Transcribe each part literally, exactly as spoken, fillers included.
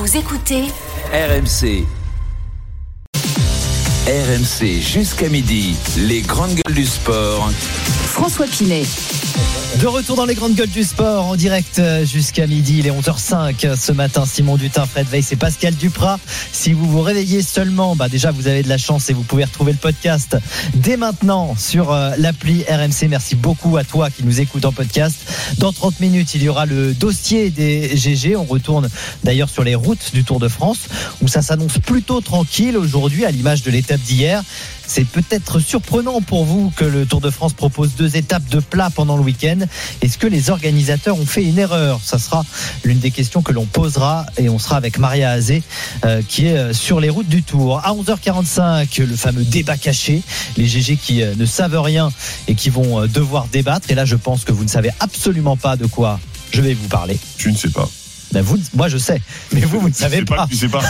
Vous écoutez R M C. R M C jusqu'à midi, les grandes gueules du sport. François Pinet. De retour dans les grandes gueules du sport en direct jusqu'à midi, il est onze heures cinq ce matin. Simon Dutin, Fred Weiss et Pascal Duprat. Si vous vous réveillez seulement, bah déjà vous avez de la chance et vous pouvez retrouver le podcast dès maintenant sur l'appli R M C. Merci beaucoup à toi qui nous écoute en podcast. Dans trente minutes, il y aura le dossier des G G. On retourne d'ailleurs sur les routes du Tour de France où ça s'annonce plutôt tranquille aujourd'hui à l'image de l'étape d'hier. C'est peut-être surprenant pour vous que le Tour de France propose deux étapes de plat pendant le week-end. Est-ce que les organisateurs ont fait une erreur ? Ça sera l'une des questions que l'on posera et on sera avec Maria Azé euh, qui est sur les routes du Tour. À onze heures quarante-cinq, le fameux débat caché. Les G G qui euh, ne savent rien et qui vont euh, devoir débattre. Et là, je pense que vous ne savez absolument pas de quoi je vais vous parler. Tu ne sais pas. Ben vous, moi je sais, mais vous, vous ne savez pas. pas. Tu sais pas.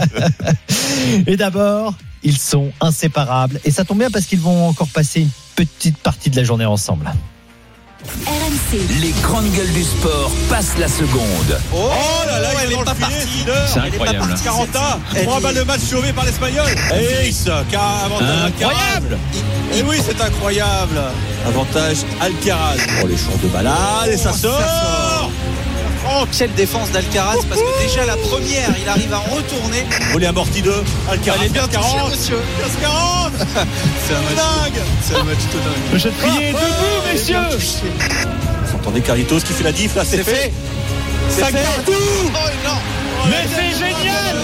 Et d'abord, ils sont inséparables. Et ça tombe bien parce qu'ils vont encore passer une petite partie de la journée ensemble. R M C. Les grandes gueules du sport passent la seconde. Oh, oh là là, elle n'est pas partie. C'est incroyable. Caranta, trois balles de match sauvées par l'Espagnol. X, incroyable. Et oui, c'est incroyable. Avantage Alcaraz. Oh, les champs de balade et ça sort. Oh, quelle défense d'Alcaraz, parce que déjà la première, il arrive à retourner. Volley amorti de Alcaraz. Elle est bien quarante, monsieur. quarante. C'est un match dingue. C'est un match tout dingue. Le jeu de prier est debout, messieurs. Vous entendez Carlitos qui fait la diff là, c'est, C'est fait. fait. C'est Ça fait. garde tout. Oh non. Mais c'est génial.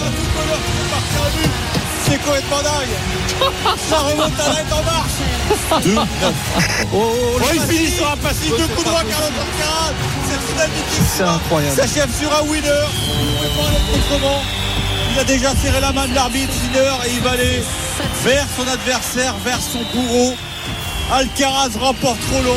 C'est complètement dingue. Ça remonte à l'aide en marche. deux neuf. Oh, oh il finit sur un passing de coup droit Carlos Alcaraz. Cette finale mythique. C'est incroyable. S'achève sur un winner. On ne peut pas aller autrement. Il a déjà serré la main de l'arbitre Sinner et il va aller vers son adversaire, vers son bourreau. Alcaraz remporte Roland.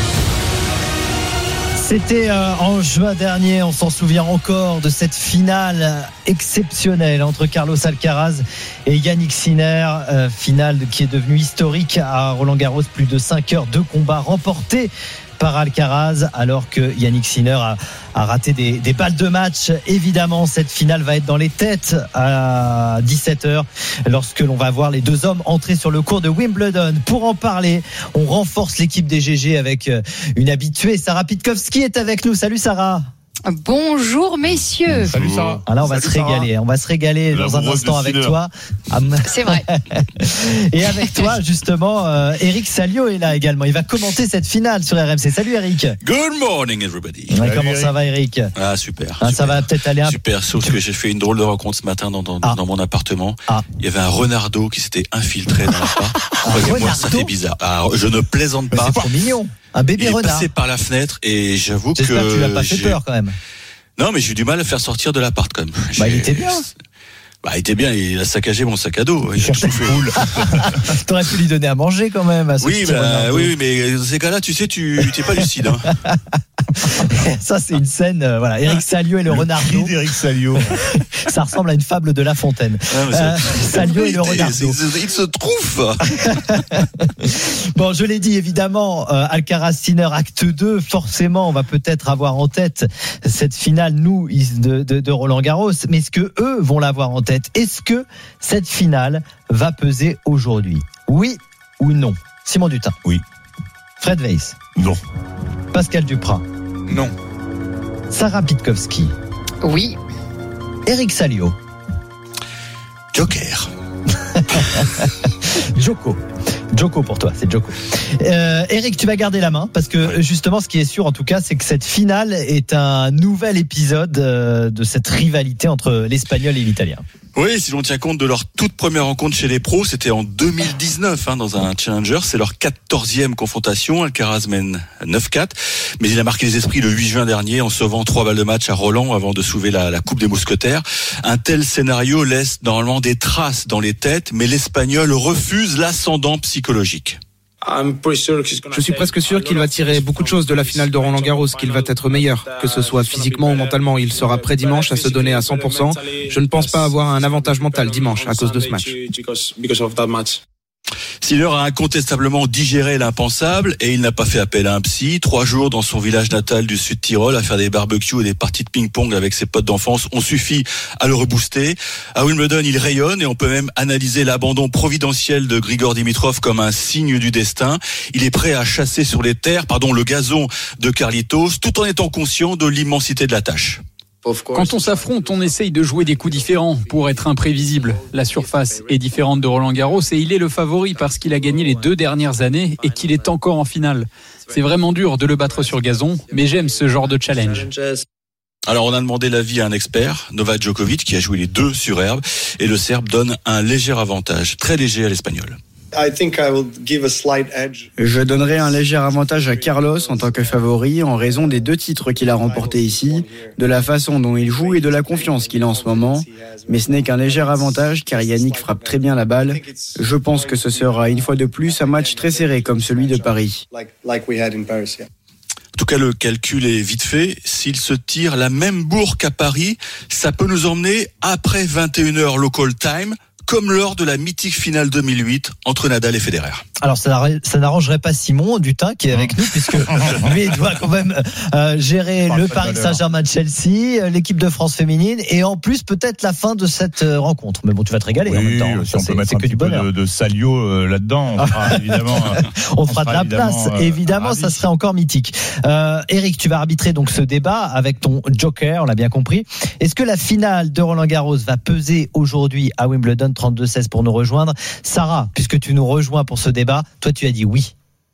C'était euh, en juin dernier, on s'en souvient encore de cette finale exceptionnelle entre Carlos Alcaraz et Yannick Sinner, euh, finale qui est devenue historique à Roland-Garros, plus de cinq heures de combat remportés par Alcaraz, alors que Yannick Sinner a, a raté des, des balles de match. Évidemment, cette finale va être dans les têtes à dix-sept heures, lorsque l'on va voir les deux hommes entrer sur le court de Wimbledon. Pour en parler, on renforce l'équipe des G G avec une habituée. Sarah Pitkowski est avec nous. Salut Sarah. Bonjour messieurs. Salut Sarah. Alors on va Salut se régaler, Sarah. on va se régaler La dans un instant avec Sinner. toi. C'est vrai. Et avec toi justement, euh, Eric Salio est là également. Il va commenter cette finale sur R M C. Salut Eric. Good morning everybody. Ouais, Salut, comment Eric. ça va Eric? Ah super. Ah, super. ça va peut-être aller un Super, sauf que j'ai fait une drôle de rencontre ce matin dans, dans, Ah. dans mon appartement. Ah. Il y avait un renardeau qui s'était infiltré dans l'appart. Croyez-moi, ça renardeau fait bizarre. Alors, je ne plaisante Mais pas. c'est trop mignon. Un bébé Il est renard. passé par la fenêtre et j'avoue que. J'espère que tu l'as pas fait j'ai- peur quand même. Non, mais j'ai eu du mal à le faire sortir de l'appart quand même. Bah, J'ai- il était bien. Bah, il était bien, il a saccagé mon sac à dos. Il a tout fait. T'aurais pu lui donner à manger quand même. À ce Oui, petit bah, renardeau. oui, oui, mais dans ces cas-là, tu sais, tu t'es pas lucide. Hein. Ça c'est une scène. euh, voilà, Eric Salio et le, Le renardeau. cri d'Eric Salio. Ça ressemble à une fable de La Fontaine. Ah, mais Euh, c'est- Salio et le Il- renardeau. il- Il se trouve. Bon, je l'ai dit évidemment, euh, Alcaraz Sinner acte deux, forcément on va peut-être avoir en tête cette finale nous de, de, de Roland Garros, mais est-ce que eux vont l'avoir en tête? Est-ce que cette finale va peser aujourd'hui? Oui ou non? Simon Dutin. Oui. Fred Weiss. Non. Pascal Duprat. Non. Sarah Pitkowski. Oui. Eric Salio. Joker. Joko. Joko pour toi, c'est Joko. Euh, Eric, tu vas garder la main parce que justement, ce qui est sûr en tout cas, c'est que cette finale est un nouvel épisode euh, de cette rivalité entre l'Espagnol et l'Italien. Oui, si l'on tient compte de leur toute première rencontre chez les pros, c'était en deux mille dix-neuf hein, dans un Challenger. C'est leur quatorzième confrontation. Alcaraz mène neuf quatre. Mais il a marqué les esprits le huit juin dernier en sauvant trois balles de match à Roland avant de soulever la, la Coupe des Mousquetaires. Un tel scénario laisse normalement des traces dans les têtes, mais l'Espagnol refuse l'ascendant psychologique. Je suis presque sûr qu'il va tirer beaucoup de choses de la finale de Roland Garros, qu'il va être meilleur, que ce soit physiquement ou mentalement. Il sera prêt dimanche à se donner à cent pour cent. Je ne pense pas avoir un avantage mental dimanche à cause de ce match. Sinner a incontestablement digéré l'impensable et il n'a pas fait appel à un psy. Trois jours dans son village natal du Sud Tyrol à faire des barbecues et des parties de ping-pong avec ses potes d'enfance ont suffi à le rebooster. À Wimbledon, il rayonne et on peut même analyser l'abandon providentiel de Grigor Dimitrov comme un signe du destin. Il est prêt à chasser sur les terres, pardon, le gazon de Carlitos, tout en étant conscient de l'immensité de la tâche. Quand on s'affronte, on essaye de jouer des coups différents pour être imprévisible. La surface est différente de Roland-Garros et il est le favori parce qu'il a gagné les deux dernières années et qu'il est encore en finale. C'est vraiment dur de le battre sur gazon, mais j'aime ce genre de challenge. Alors on a demandé l'avis à un expert, Novak Djokovic, qui a joué les deux sur herbe, et le Serbe donne un léger avantage, très léger à l'Espagnol. Je donnerai un léger avantage à Carlos en tant que favori en raison des deux titres qu'il a remportés ici, de la façon dont il joue et de la confiance qu'il a en ce moment. Mais ce n'est qu'un léger avantage car Yannick frappe très bien la balle. Je pense que ce sera une fois de plus un match très serré comme celui de Paris. En tout cas, le calcul est vite fait. S'il se tire la même bourre qu'à Paris, ça peut nous emmener après vingt et une heures local time, comme lors de la mythique finale deux mille huit entre Nadal et Federer. Alors ça, ça n'arrangerait pas Simon Dutin qui est avec nous puisque lui il doit quand même euh, gérer le Paris Saint-Germain-Chelsea, l'équipe de France féminine et en plus peut-être la fin de cette rencontre. Mais bon, tu vas te régaler oui, en même temps. Si ça, on peut mettre un que petit du peu bonheur. de, de Salio euh, là-dedans, on fera évidemment. on, on fera de la place. Euh, évidemment, ravi. Ça serait encore mythique. Euh, Eric, tu vas arbitrer donc ce débat avec ton joker, on l'a bien compris. Est-ce que la finale de Roland-Garros va peser aujourd'hui à Wimbledon? Trente-deux seize pour nous rejoindre. Sarah, puisque tu nous rejoins pour ce débat, toi tu as dit oui.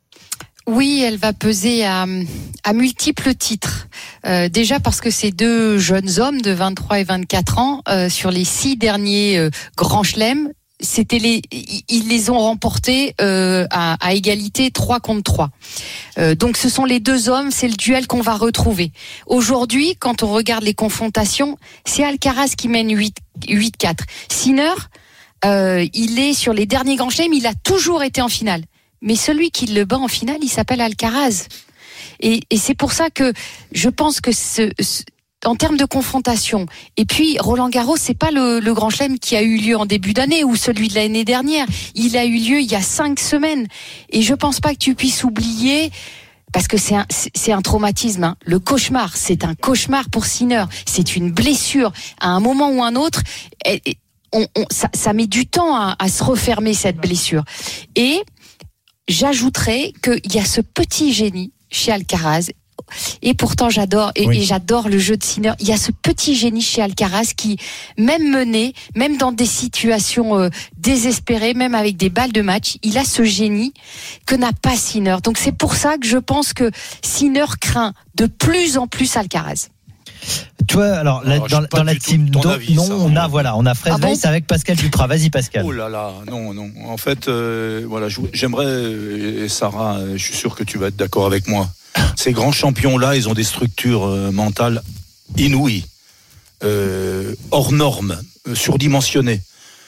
Oui, elle va peser à, à multiples titres. Euh, déjà parce que ces deux jeunes hommes de vingt-trois et vingt-quatre ans, euh, sur les six derniers euh, grands chelems, c'était les, ils les ont remportés euh, à, à égalité trois contre trois. Euh, donc ce sont les deux hommes, c'est le duel qu'on va retrouver. Aujourd'hui, quand on regarde les confrontations, c'est Alcaraz qui mène huit quatre. Sinner, euh, il est sur les derniers grands chelems, il a toujours été en finale. Mais celui qui le bat en finale, il s'appelle Alcaraz. Et, et c'est pour ça que je pense que ce, ce, en termes de confrontation, et puis Roland Garros, c'est pas le, le grand chelem qui a eu lieu en début d'année ou celui de l'année dernière. Il a eu lieu il y a cinq semaines. Et je pense pas que tu puisses oublier, parce que c'est un, c'est un traumatisme, hein. Le cauchemar, c'est un cauchemar pour Sinner. C'est une blessure. À un moment ou un autre, et, et, on, on, ça, ça met du temps à, à se refermer cette blessure. Et j'ajouterais qu'il y a ce petit génie chez Alcaraz, et pourtant j'adore et, oui. et j'adore le jeu de Sinner. Il y a ce petit génie chez Alcaraz qui, même mené, même dans des situations euh, désespérées, même avec des balles de match, il a ce génie que n'a pas Sinner. Donc c'est pour ça que je pense que Sinner craint de plus en plus Alcaraz. Tu vois, alors, alors la, dans, dans la team non, non on a voilà, on a Fred Weiss ah bon avec Pascal Duprat. Vas-y Pascal. Oh là là, non non. En fait, euh, voilà, j'aimerais et Sarah, je suis sûr que tu vas être d'accord avec moi. Ces grands champions là, ils ont des structures euh, mentales inouïes, euh, hors normes, euh, surdimensionnées.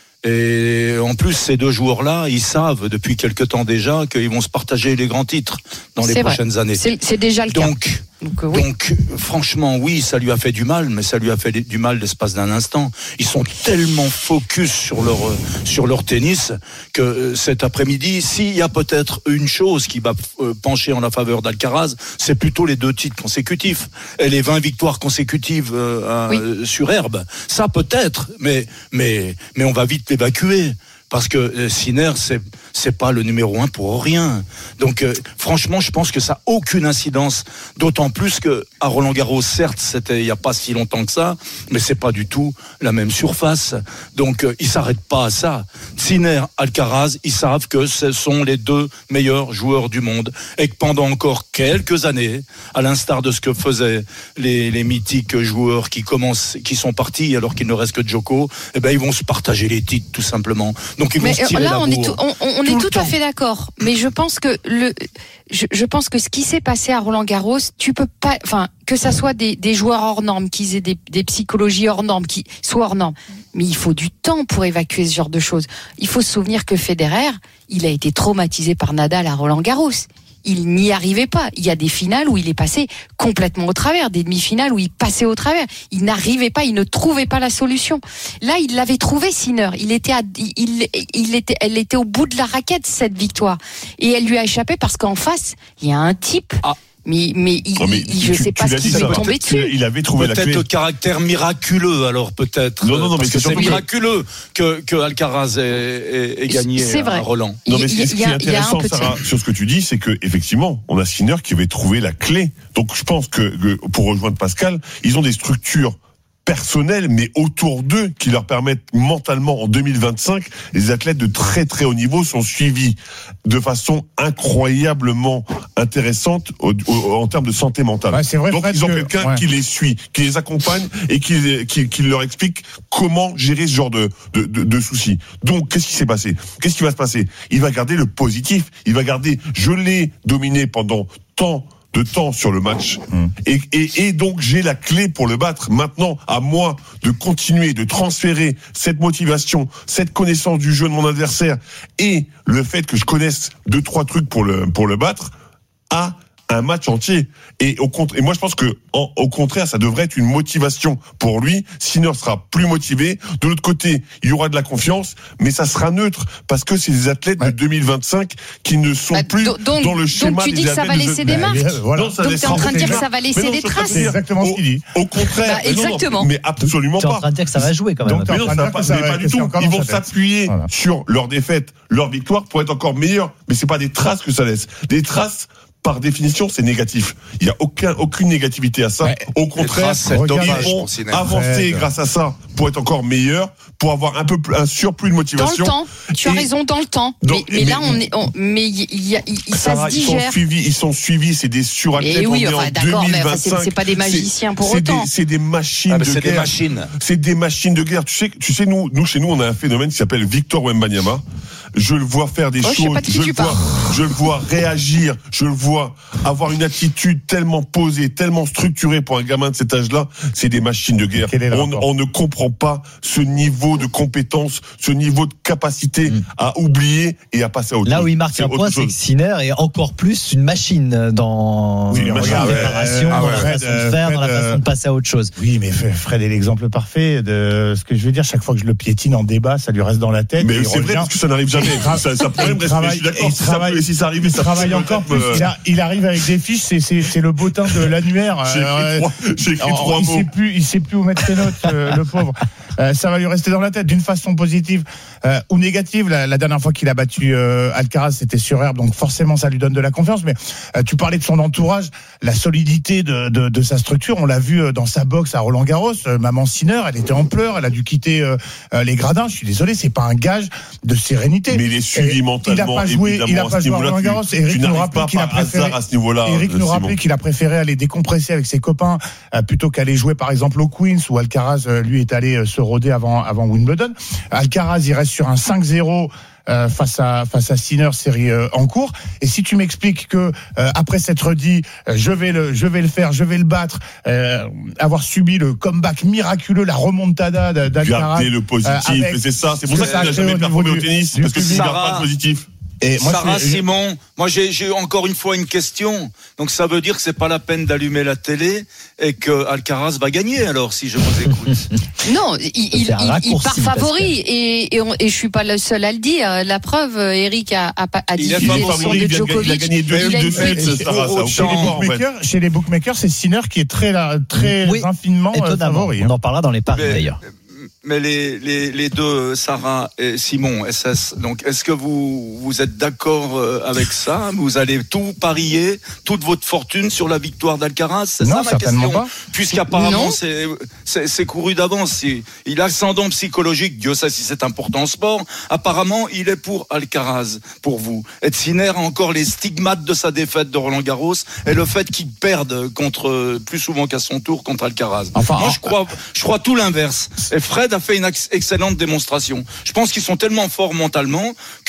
Et en plus, ces deux joueurs-là, ils savent depuis quelque temps déjà qu'ils vont se partager les grands titres dans les c'est prochaines vrai. années. C'est, c'est déjà le donc, cas. Donc, euh, oui. donc, franchement, oui, ça lui a fait du mal, mais ça lui a fait du mal l'espace d'un instant. Ils sont tellement focus sur leur sur leur tennis que euh, cet après-midi, s'il y a peut-être une chose qui va euh, pencher en la faveur d'Alcaraz, c'est plutôt les deux titres consécutifs et les vingt victoires consécutives euh, oui. euh, sur herbe. Ça peut-être, mais mais mais on va vite l'évacuer. Parce que euh, Sinner, c'est c'est pas le numéro un pour rien. Donc euh, franchement, je pense que ça a aucune incidence. D'autant plus que à Roland-Garros, certes, c'était il y a pas si longtemps que ça, mais c'est pas du tout la même surface. Donc euh, ils s'arrêtent pas à ça. Sinner, Alcaraz, ils savent que ce sont les deux meilleurs joueurs du monde et que pendant encore quelques années, à l'instar de ce que faisaient les les mythiques joueurs qui commencent, qui sont partis alors qu'il ne reste que Djoko, eh ben ils vont se partager les titres tout simplement. Donc ils vont mais se tirer là, la on bourre. est tout, on, on est tout, tout à fait d'accord. Mais je pense que le, je, je pense que ce qui s'est passé à Roland-Garros, tu peux pas, enfin, que ça soit des, des joueurs hors normes, qu'ils aient des, des psychologies hors normes, qui soient hors normes. Mais il faut du temps pour évacuer ce genre de choses. Il faut se souvenir que Federer, il a été traumatisé par Nadal à Roland-Garros. il n'y arrivait pas. Il y a des finales où il est passé complètement au travers, des demi-finales où il passait au travers. Il n'arrivait pas, il ne trouvait pas la solution. Là, il l'avait trouvé, Sinner. Il était, à, il, il était, elle était au bout de la raquette, cette victoire. Et elle lui a échappé parce qu'en face, il y a un type. Ah. Mais, mais, il, non, mais il, je ne sais pas ce qui lui est tombé dessus. Il avait trouvé peut-être la clé. le caractère miraculeux, alors peut-être. Non, non, non, parce mais que c'est, c'est miraculeux que, que Alcaraz ait, ait, ait gagné c'est vrai. à Roland. Non, mais ce qui est intéressant, Sarah, sur ce que tu dis, c'est que effectivement, on a Sinner qui avait trouvé la clé. Donc, je pense que, que pour rejoindre Pascal, ils ont des structures personnels, mais autour d'eux, qui leur permettent mentalement, en deux mille vingt-cinq, les athlètes de très très haut niveau sont suivis de façon incroyablement intéressante au, au, en termes de santé mentale. Ouais, c'est vrai, donc ils ont que, quelqu'un ouais. qui les suit, qui les accompagne et qui, qui, qui leur explique comment gérer ce genre de, de, de, de soucis. Donc qu'est-ce qui s'est passé ? Qu'est-ce qui va se passer ? Il va garder le positif, il va garder, je l'ai dominé pendant tant de temps sur le match mmh. et, et, et donc j'ai la clé pour le battre. Maintenant, à moi de continuer de transférer cette motivation, cette connaissance du jeu de mon adversaire et le fait que je connaisse deux trois trucs pour le pour le battre à un match entier. Et au contraire, et moi je pense que en, au contraire, ça devrait être une motivation pour lui. Sinner sera plus motivé. De l'autre côté, il y aura de la confiance, mais ça sera neutre parce que c'est des athlètes ouais. de deux mille vingt-cinq qui ne sont bah, plus donc, dans le schéma. Donc tu dis que ça va laisser des marques. Bah, voilà. Donc tu es en train de dire que ça va laisser non, des traces. C'est exactement ce qu'il dit. Au, au contraire, bah, exactement. Non, mais absolument pas. Tu es en train de dire que ça va jouer quand même. Donc, mais non, ça va pas, ça va pas du tout. Ils vont s'appuyer voilà. sur leur défaite, leur victoire pour être encore meilleurs. Mais c'est pas des traces que ça laisse. Des traces. Par définition, c'est négatif. Il n'y a aucun, aucune négativité à ça. Ouais, Au contraire, ils vont avancer grâce à ça pour être encore meilleurs, pour avoir un peu plus, un surplus de motivation. Dans le temps. Tu as et raison, dans le temps. Donc, mais, mais, mais là, on est, on, mais il y a, il, ça se digère. Ils sont suivis, ils sont suivis, c'est des surathlètes. Et oui, on enfin, est en d'accord, deux mille vingt-cinq. Mais c'est, c'est pas des magiciens pour c'est autant. Des, c'est des machines ah, de c'est guerre. Des machines. C'est des machines de guerre. Tu sais, tu sais, nous, nous, chez nous, on a un phénomène qui s'appelle Victor Wembanyama. Je le vois faire des oh, choses, je, je le vois, je le vois réagir, je le vois avoir une attitude tellement posée, tellement structurée pour un gamin de cet âge-là, c'est des machines de guerre. On, on ne comprend pas ce niveau de compétence, ce niveau de capacité mmh. à oublier et à passer à autre Là chose. Là où il marque un point, c'est que Sinner est encore plus une machine dans oui, la préparation, dans la façon de faire, dans la façon de passer à autre chose. Oui, mais Fred est l'exemple parfait de ce que je veux dire. Chaque fois que je le piétine en débat, ça lui reste dans la tête. Mais c'est vrai parce que ça n'arrive jamais. Ça, ça problème reste, je suis d'accord, si, travaille, ça, si ça arrivait, ça travaille encore plus. Euh... Il, a, il arrive avec des fiches, c'est, c'est, c'est le bottin de l'annuaire. J'ai écrit euh, trois, j'ai écrit alors, trois il mots. Sait plus, il sait plus où mettre ses notes, euh, le pauvre. Euh, ça va lui rester dans la tête d'une façon positive euh, ou négative. La, la dernière fois qu'il a battu euh, Alcaraz, c'était sur herbe, donc forcément ça lui donne de la confiance. Mais euh, tu parlais de son entourage, la solidité de, de, de sa structure. On l'a vu euh, dans sa boxe à Roland-Garros. Euh, Maman Sinner, elle était en pleurs, elle a dû quitter euh, euh, les gradins. Je suis désolé, c'est pas un gage de sérénité. Mais il est suivi mentalement. Il n'a pas joué, il a pas joué à Roland-Garros. Eric nous rappelait qu'il a préféré. À ce niveau-là, Eric nous rappelait qu'il a préféré aller décompresser avec ses copains euh, plutôt qu'aller jouer par exemple au Queens où Alcaraz euh, lui est allé euh, se rôder avant avant Wimbledon. Alcaraz, il reste sur un cinq zéro euh, face à face à Sinner, série euh, en cours. Et si tu m'expliques que euh, après s'être dit euh, je vais le je vais le faire, je vais le battre, euh, avoir subi le comeback miraculeux, la remontada d'Alcaraz, garder le positif, euh, et c'est ça, c'est pour ça qu'il n'a jamais performé au tennis, parce que s'il garde pas le positif. Et moi, Sarah je... Simon, moi j'ai, j'ai encore une fois une question. Donc ça veut dire que c'est pas la peine d'allumer la télé et que Alcaraz va gagner alors si je vous écoute. Non, il, il, il, il part favori et, et, on, et je suis pas le seul à le dire. La preuve, Eric a, a, a diffusé le son de Djokovic. Il a gagné deux sets, Sarah. Chez les bookmakers, c'est Sinner qui est très très oui, infiniment favori. On en parlera dans les paris mais, d'ailleurs. Mais les, les, les deux, Sarah et Simon, S S, donc est-ce que vous, vous êtes d'accord avec ça ? Vous allez tout parier, toute votre fortune sur la victoire d'Alcaraz ? C'est non, ça ma question pas. Puisqu'apparemment, c'est, c'est, c'est couru d'avance. Il a ascendant psychologique, Dieu sait si c'est important en sport. Apparemment, il est pour Alcaraz, pour vous. Et Sinner a encore les stigmates de sa défaite de Roland-Garros et le fait qu'il perde contre, plus souvent qu'à son tour contre Alcaraz. Enfin, Moi, je crois, je crois tout l'inverse. Et Fred a fait une excellente démonstration. Je pense qu'ils sont tellement forts mentalement que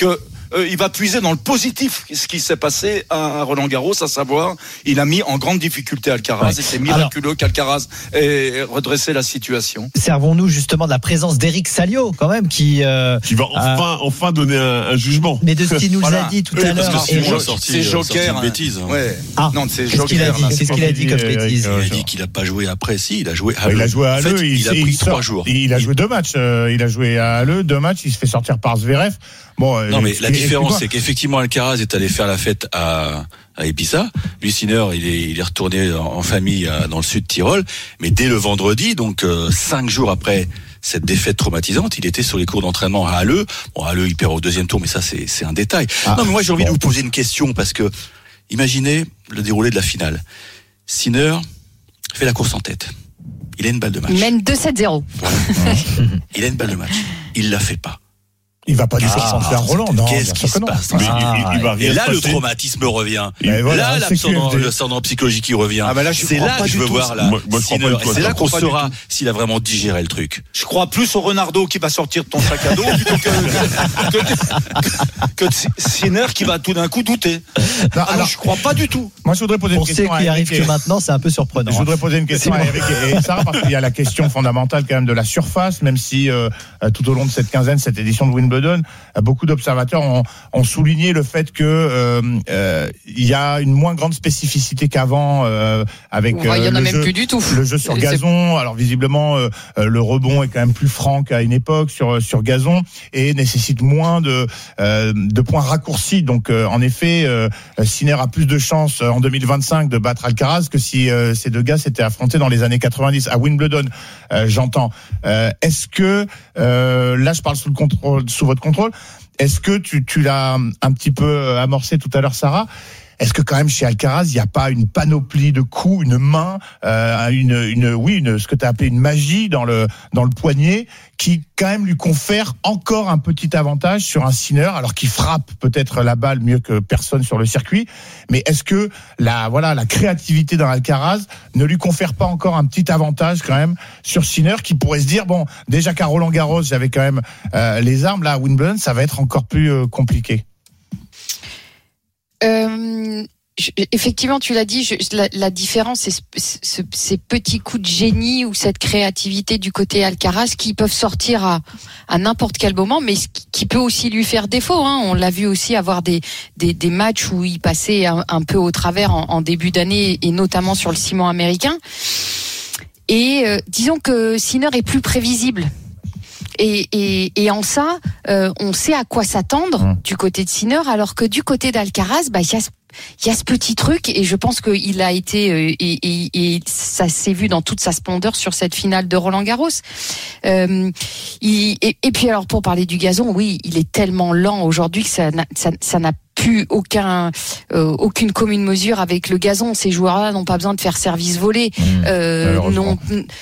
euh, il va puiser dans le positif ce qui s'est passé à Roland Garros, à savoir, il a mis en grande difficulté Alcaraz ouais. et c'est miraculeux Alors, qu'Alcaraz ait redressé la situation. Servons-nous justement de la présence d'Eric Salio quand même qui euh, qui va enfin euh, enfin donner un, un jugement. Mais de ce qu'il nous voilà. a dit tout oui, à l'heure, c'est, c'est, sorti, c'est Joker, une bêtise. Ouais. Ah, non, c'est Joker. Qu'est-ce qu'il a dit, qu'est-ce qu'il a dit comme bêtise? Il a dit qu'il a pas joué après. Si, il a joué. À il a joué à Halle. Il a pris trois jours. Il a joué deux matchs. Il a joué à Halle, deux matchs. Il se fait sortir par Zverev. Bon, non, mais la différence, c'est qu'effectivement, Alcaraz est allé faire la fête à, à Ibiza. Lui, Sinner, il est, il est retourné en, en famille à, dans le sud de Tyrol. Mais dès le vendredi, donc euh, cinq jours après cette défaite traumatisante, il était sur les cours d'entraînement à Halle. Bon, Halle, il perd au deuxième tour, mais ça, c'est, c'est un détail. Ah, non, mais moi, j'ai envie bon. de vous poser une question parce que, imaginez le déroulé de la finale. Sinner fait la course en tête. Il a une balle de match. Il mène deux sept zéro. Voilà. Il a une balle de match. Il la fait pas. Il va pas du tout s'en faire Roland, non. Qu'est-ce qui se passe? Ah, il, il, il va rien Et là, le traumatisme revient. Voilà, là, l'absordant psychologique qui revient. Ah bah là, c'est là que je veux voir là. Moi, moi, Sinner, et c'est là qu'on saura s'il a vraiment digéré le truc. Je crois plus au Renardo qui va sortir de ton sac à dos plutôt que, que, que, que Sinner qui va tout d'un coup douter. Non, alors, je crois pas du tout. Moi, je voudrais poser une question. On sait qu'il arrive que maintenant, c'est un peu surprenant. Je voudrais poser une question à Eric et Sarah parce qu'il y a la question fondamentale quand même de la surface, même si euh, tout au long de cette quinzaine, cette édition de Wimbledon, beaucoup d'observateurs ont, ont souligné le fait que euh, euh, il y a une moins grande spécificité qu'avant euh, avec euh, il y en a le, même jeu, plus du tout. le jeu sur gazon. Alors visiblement euh, le rebond est quand même plus franc qu'à une époque sur sur gazon et nécessite moins de euh, de points raccourcis. Donc euh, en effet, euh, Sinner a plus de chances en deux mille vingt-cinq de battre Alcaraz que si euh, ces deux gars s'étaient affrontés dans les années quatre-vingt-dix à Wimbledon. Euh, j'entends. Euh, est-ce que euh, là je parle sous le contrôle, sous votre contrôle. Est-ce que tu, tu l'as un petit peu amorcé tout à l'heure, Sarah? Est-ce que quand même chez Alcaraz, il n'y a pas une panoplie de coups, une main, euh, une, une, oui, une, ce que tu as appelé une magie dans le dans le poignet, qui quand même lui confère encore un petit avantage sur un Sinner, alors qu'il frappe peut-être la balle mieux que personne sur le circuit. Mais est-ce que la voilà la créativité d'un Alcaraz ne lui confère pas encore un petit avantage quand même sur Sinner, qui pourrait se dire bon, déjà qu'à Roland Garros, j'avais quand même euh, les armes, là à Wimbledon, ça va être encore plus euh, compliqué. Euh, je, effectivement, tu l'as dit, je, la, la différence, c'est ce, ce, ces petits coups de génie ou cette créativité du côté Alcaraz qui peuvent sortir à, à n'importe quel moment, mais qui peut aussi lui faire défaut. Hein. On l'a vu aussi avoir des, des, des matchs où il passait un, un peu au travers en, en début d'année, et notamment sur le ciment américain. Et euh, disons que Sinner est plus prévisible. Et, et, et en ça, euh, on sait à quoi s'attendre mmh. du côté de Sinner, alors que du côté d'Alcaraz, bah il y a ce, il y a ce petit truc, et je pense qu'il a été euh, et, et, et ça s'est vu dans toute sa splendeur sur cette finale de Roland Garros. Euh, il, et, et puis alors pour parler du gazon, oui, il est tellement lent aujourd'hui que ça n'a, ça, ça n'a plus aucun euh, aucune commune mesure avec le gazon. Ces joueurs-là n'ont pas besoin de faire service volé. Mmh, euh, non,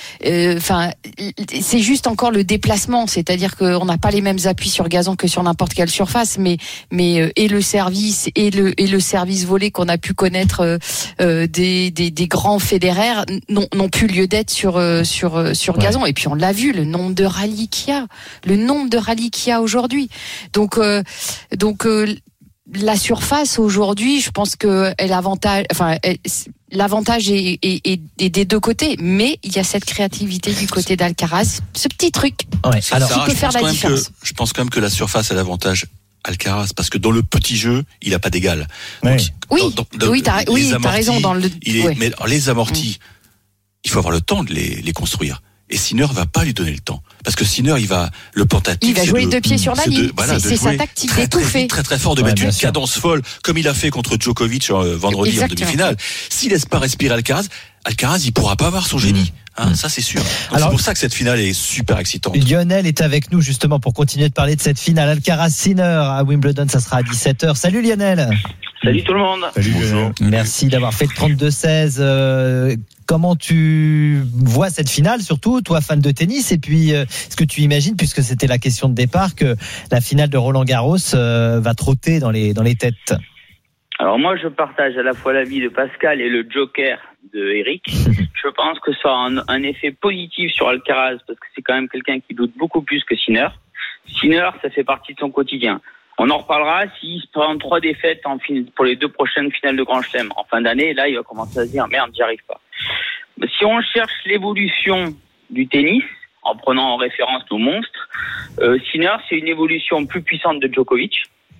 enfin, euh, c'est juste encore le déplacement, c'est-à-dire qu'on n'a pas les mêmes appuis sur gazon que sur n'importe quelle surface, mais mais euh, et le service et le et le service volé qu'on a pu connaître euh, des, des des grands Federer n'ont, n'ont plus lieu d'être sur euh, sur sur ouais. gazon. Et puis on l'a vu, le nombre de rallyes qu'il y a, le nombre de rallyes qu'il y a aujourd'hui. Donc euh, donc euh, la surface aujourd'hui, je pense que elle avantage, enfin, elle, l'avantage est, est, est, est des deux côtés, mais il y a cette créativité du côté d'Alcaraz, ce petit truc ouais. Alors, qui peut faire la différence. Que, je pense quand même que la surface a l'avantage Alcaraz, parce que dans le petit jeu, il n'a pas d'égal. Ouais. Donc, oui, dans, dans, oui, t'as, oui, t'as raison. Dans le, il est, ouais. Mais les amortis, mmh. il faut avoir le temps de les, les construire. Et Sinner va pas lui donner le temps, parce que Sinner, il va le plantatif. Il va jouer les deux pieds sur la ligne. Voilà, c'est, c'est sa tactique d'étouffer. Très, très très fort, de ouais, mettre une sûr. cadence folle, comme il a fait contre Djokovic euh, vendredi Exactement. en demi-finale. S'il laisse pas respirer Alcaraz, Alcaraz, il pourra pas avoir son génie. Hein, mmh. Ça c'est sûr. Donc Alors, c'est pour ça que cette finale est super excitante. Lionel est avec nous justement pour continuer de parler de cette finale. Alcaraz-Sinner à Wimbledon, ça sera à dix-sept heures. Salut Lionel. Salut tout le monde. Salut, bonjour. Merci d'avoir fait le trente-deux seize. Euh, comment tu vois cette finale, surtout toi fan de tennis, et puis euh, est-ce que tu imagines, puisque c'était la question de départ, que la finale de Roland Garros euh, va trotter dans les dans les têtes? Alors moi je partage à la fois l'avis de Pascal et le joker de Eric. Je pense que ça a un, un effet positif sur Alcaraz, parce que c'est quand même quelqu'un qui doute beaucoup plus que Sinner. Sinner, ça fait partie de son quotidien. On en reparlera s'il se prend trois défaites en fin, pour les deux prochaines finales de Grand Chelem. En fin d'année, là, il va commencer à se dire « Merde, j'y arrive pas ». Si on cherche l'évolution du tennis, en prenant en référence nos monstres, euh, Sinner, c'est une évolution plus puissante de Djokovic.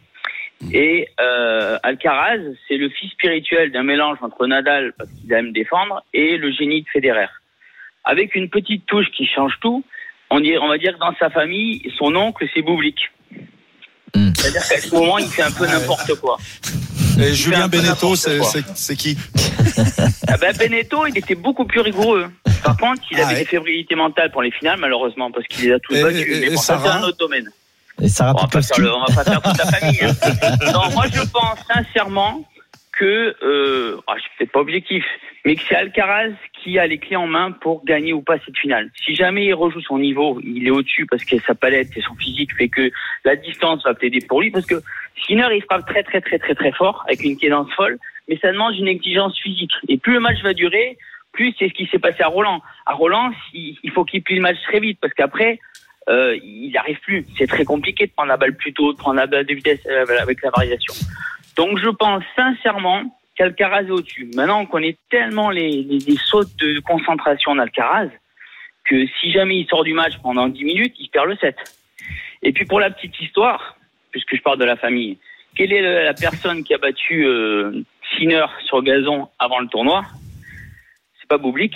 Et euh, Alcaraz, c'est le fils spirituel d'un mélange entre Nadal, parce qu'il aime défendre, et le génie de Federer. Avec une petite touche qui change tout, on, dit, on va dire que dans sa famille, son oncle, c'est Bublik. Mm. C'est-à-dire qu'à ce moment, il fait un peu n'importe quoi. Et Julien Beneteau, c'est, c'est, c'est qui? Ah ben Beneteau, il était beaucoup plus rigoureux. Par contre, il avait ah ouais. des fébrilités mentales pour les finales, malheureusement, parce qu'il les a tous battus. Mais bon, ça, c'est un autre domaine. Et Sarah on, va pas faire le, on va pas faire toute la famille. Hein. Non, moi, je pense sincèrement que, euh, oh, je suis peut-être pas objectif, mais que c'est Alcaraz qui a les clés en main pour gagner ou pas cette finale. Si jamais il rejoue son niveau, il est au-dessus parce que sa palette et son physique fait que la distance va plaider pour lui, parce que Sinner, il frappe très très très très très fort avec une cadence folle, mais ça demande une exigence physique. Et plus le match va durer, plus c'est ce qui s'est passé à Roland. À Roland, il faut qu'il plie le match très vite, parce qu'après, euh, il n'arrive plus. C'est très compliqué de prendre la balle plus tôt, de prendre la balle de vitesse avec la variation. Donc je pense sincèrement qu'Alcaraz est au-dessus. Maintenant, on connaît tellement les, les, les sautes de concentration d'Alcaraz que si jamais il sort du match pendant dix minutes, il perd le set. Et puis pour la petite histoire, puisque je parle de la famille, quelle est la personne qui a battu euh, Sinner sur gazon avant le tournoi? C'est pas Bublik.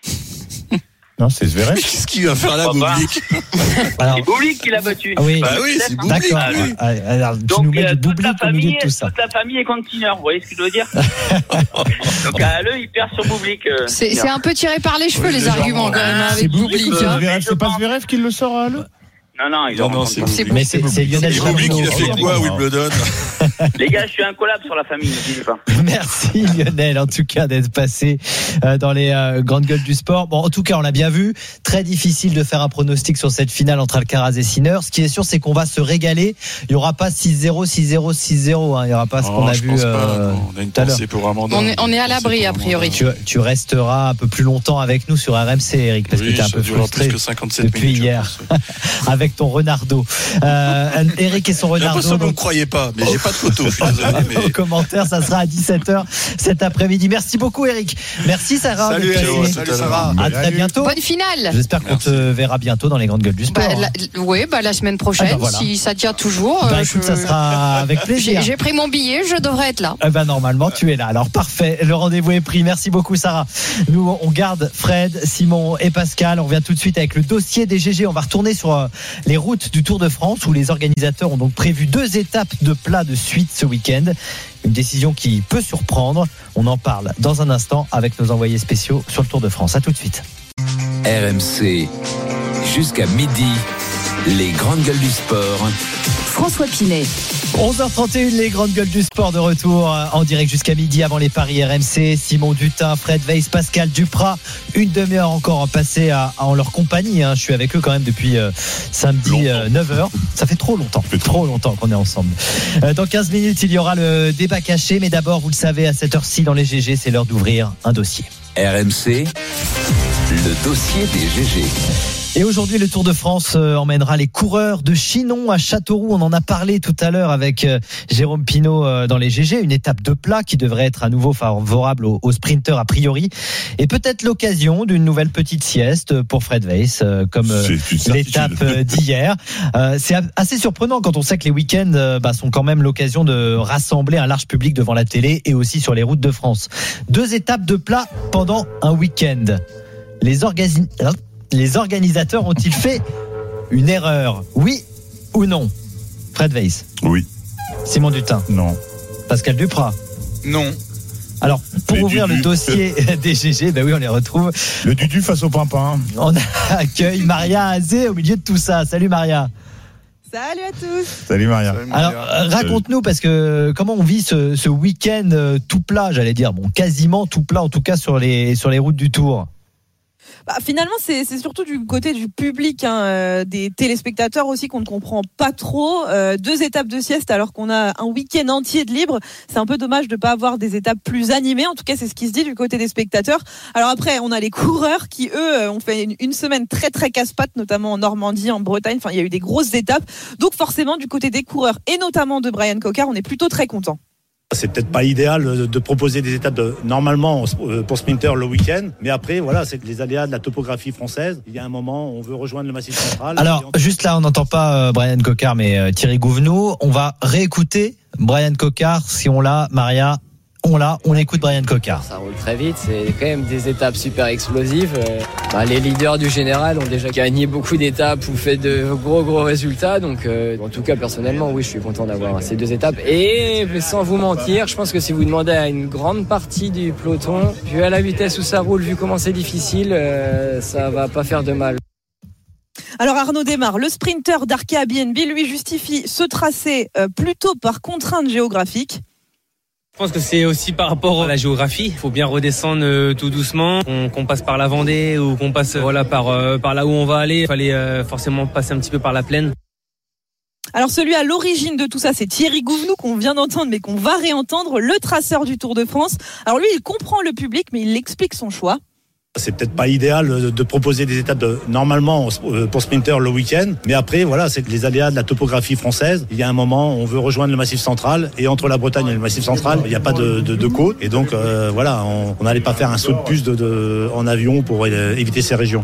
Non, c'est Zverev. Qu'est-ce qu'il va faire là, Bublik? C'est Bublik qui l'a battu. Ah oui, bah oui, c'est Bublik. D'accord. Ah, oui. Alors, tu donc, nous mets euh, du toute, la famille, tout ça. toute la famille est contre Sinner, vous voyez ce que je veux dire? Donc à l'eux, il perd sur Bublik. Euh, c'est, c'est un peu tiré par les cheveux, oui, les arguments, quand même, avec Bublik. C'est, c'est pas Zverev qui le sort à l'eux? Non, non, il non, non, c'est, c'est, mais c'est, c'est Lionel Charbonneau. Bublik, il a fait quoi, Wimbledon? Les gars, je suis un collab sur la famille, ne dis pas. Merci Lionel, en tout cas, d'être passé euh, dans les euh, grandes gueules du sport. Bon, en tout cas, on l'a bien vu. Très difficile de faire un pronostic sur cette finale entre Alcaraz et Sinner. Ce qui est sûr, c'est qu'on va se régaler. Il n'y aura pas six zéro, six zéro, six zéro. Hein. Il n'y aura pas ce qu'on oh, a je vu pense euh, pas, on a une pensée pour Amanda. On est, on est à l'abri, a priori. Tu, tu resteras un peu plus longtemps avec nous sur R M C, Eric, parce oui, que tu es un peu frustré plus que cinquante-sept depuis minutes, hier avec ton Renardo. Euh, Eric et son Renardo. J'ai l'impression que vous ne me croyez pas, mais j'ai pas de photo. Je suis désolé. Mais... Au commentaire, ça sera à dix-sept heures cet après-midi. Merci beaucoup, Eric. Merci, Sarah. Salut, Hello, salut Sarah. À très bientôt. Bonne finale. J'espère qu'on Merci. te verra bientôt dans les grandes gueules du sport. Bah, la, oui, bah, la semaine prochaine, ah bah voilà. Si ça tient toujours. Bah, euh, écoute, je... ça sera avec plaisir. J'ai, j'ai pris mon billet, je devrais être là. Eh ben, normalement, tu es là. Alors, parfait. Le rendez-vous est pris. Merci beaucoup, Sarah. Nous, on garde Fred, Simon et Pascal. On revient tout de suite avec le dossier des G G. On va retourner sur les routes du Tour de France où les organisateurs ont donc prévu deux étapes de plat de suite ce week-end. Une décision qui peut surprendre. On en parle dans un instant avec nos envoyés spéciaux sur le Tour de France. À tout de suite. R M C, jusqu'à midi, les grandes gueules du sport. François Pinet. onze heures trente et une, les grandes gueules du sport de retour en direct jusqu'à midi avant les paris R M C. Simon Dutin, Fred Weiss, Pascal Duprat. Une demi-heure encore passée à, à, en leur compagnie. Hein. Je suis avec eux quand même depuis euh, samedi euh, neuf heures. Ça fait trop longtemps, fait trop longtemps qu'on est ensemble. Euh, dans quinze minutes, il y aura le débat caché. Mais d'abord, vous le savez, à cette heure-ci dans les G G, c'est l'heure d'ouvrir un dossier. R M C, le dossier des G G. Et aujourd'hui, le Tour de France euh, emmènera les coureurs de Chinon à Châteauroux. On en a parlé tout à l'heure avec euh, Jérôme Pinault euh, dans les G G. Une étape de plat qui devrait être à nouveau favorable aux, aux sprinteurs a priori. Et peut-être l'occasion d'une nouvelle petite sieste pour Fred Weiss, euh, comme euh, l'étape euh, d'hier. Euh, c'est assez surprenant quand on sait que les week-ends euh, bah, sont quand même l'occasion de rassembler un large public devant la télé et aussi sur les routes de France. Deux étapes de plat pendant un week-end. Les organisateurs... Les organisateurs ont-ils fait une erreur? Oui ou non? Fred Weiss? Oui. Simon Dutin? Non. Pascal Duprat? Non. Alors, pour les ouvrir Dudu. Le dossier des G G, ben oui, on les retrouve. Le Dudu face au Pimpin. On accueille Maria Azé au milieu de tout ça. Salut Maria. Salut à tous. Salut Maria. Salut Maria. Alors, raconte-nous, parce que comment on vit ce, ce week-end tout plat, j'allais dire, bon, quasiment tout plat, en tout cas sur les, sur les routes du Tour. Bah, finalement, c'est, c'est surtout du côté du public, hein, euh, des téléspectateurs aussi qu'on ne comprend pas trop. Euh, deux étapes de sieste alors qu'on a un week-end entier de libre. C'est un peu dommage de ne pas avoir des étapes plus animées. En tout cas, c'est ce qui se dit du côté des spectateurs. Alors après, on a les coureurs qui, eux, ont fait une, une semaine très très casse-pattes, notamment en Normandie, en Bretagne. Enfin, il y a eu des grosses étapes. Donc forcément, du côté des coureurs et notamment de Bryan Coquard, on est plutôt très content. C'est peut-être pas idéal de proposer des étapes de, normalement pour sprinter le week-end, mais après voilà, c'est les aléas de la topographie française. Il y a un moment, on veut rejoindre le Massif Central. Alors on... juste là, on n'entend pas euh, Bryan Coquard, mais euh, Thierry Gouvenou. On va réécouter Bryan Coquard si on l'a, Maria. On l'a, on écoute Bryan Coquard. Ça roule très vite, c'est quand même des étapes super explosives. Bah, les leaders du général ont déjà gagné beaucoup d'étapes ou fait de gros gros résultats. Donc euh, en tout cas personnellement, oui, je suis content d'avoir ces deux étapes. Et sans vous mentir, je pense que si vous demandez à une grande partie du peloton, vu à la vitesse où ça roule, vu comment c'est difficile, euh, ça va pas faire de mal. Alors Arnaud Démarre, le sprinter d'Arkea B N B, lui justifie ce tracé euh, plutôt par contrainte géographique. Je pense que c'est aussi par rapport à la géographie. Il faut bien redescendre euh, tout doucement, qu'on, qu'on passe par la Vendée ou qu'on passe euh, voilà par euh, par là où on va aller. Il fallait euh, forcément passer un petit peu par la plaine. Alors celui à l'origine de tout ça, c'est Thierry Gouvenou qu'on vient d'entendre mais qu'on va réentendre, le traceur du Tour de France. Alors lui, il comprend le public mais il explique son choix. C'est peut-être pas idéal de proposer des étapes de, normalement pour sprinter le week-end, mais après voilà, c'est les aléas de la topographie française. Il y a un moment, on veut rejoindre le Massif Central et entre la Bretagne et le Massif Central, il n'y a pas de, de, de côte et donc euh, voilà, on n'allait pas faire un saut de puce de, de, en avion pour euh, éviter ces régions.